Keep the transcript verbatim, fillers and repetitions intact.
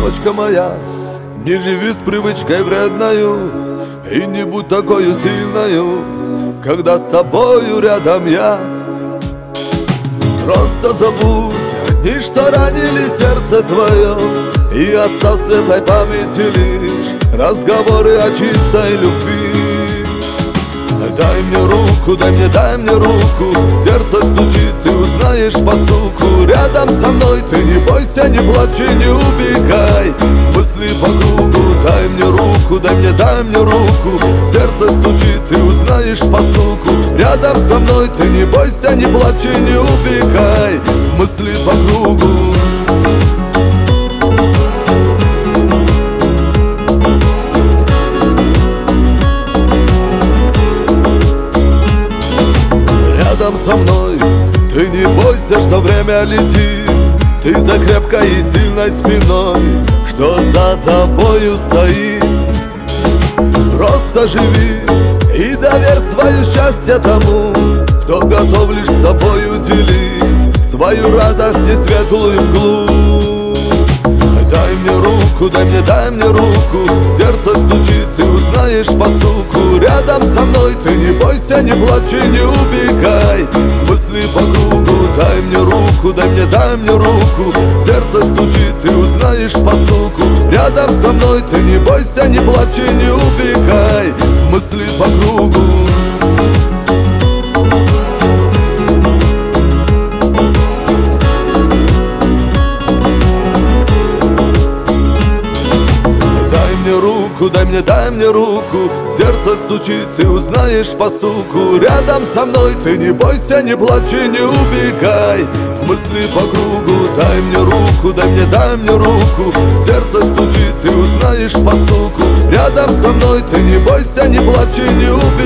девочка моя, не живи с привычкой вредною и не будь такою сильною, когда с тобою рядом я. Просто забудь дни, что ранили сердце твое, и оставь в светлой памяти лишь разговоры о чистой любви. Дай мне руку, дай мне, дай мне руку, сердце стучит, ты узнаешь по стуку. Рядом со мной ты не бойся, не плачь и не убегай в мысли по кругу. Дай мне руку, дай мне, дай мне руку, сердце стучит, ты узнаешь по стуку. Рядом со мной ты не бойся, не плачь и не убегай в мысли по кругу. Рядом со мной ты не бойся, что время летит, ты за крепкой и сильной спиной, что за тобою стоит. Просто живи и доверь свое счастье тому, кто готов лишь с тобою делить свою радость и светлую мглу. Дай мне руку, дай мне, дай мне руку, сердце стучит, ты узнаешь по стуку. Рядом со мной ты не бойся, не плачь и не убегай в мысли по кругу. Дай мне руку, дай мне, дай мне руку, сердце стучит, ты узнаешь по стуку. Рядом со мной ты не бойся, не плачь и не убегай в мысли по кругу. Дай мне, дай мне руку, сердце стучит, ты узнаешь по стуку. Рядом со мной ты не бойся, не плачь и не убегай в мысли по кругу. Дай мне руку, дай мне, дай мне руку, сердце стучит, ты узнаешь по стуку. Рядом со мной ты не бойся, не плачь и не убегай.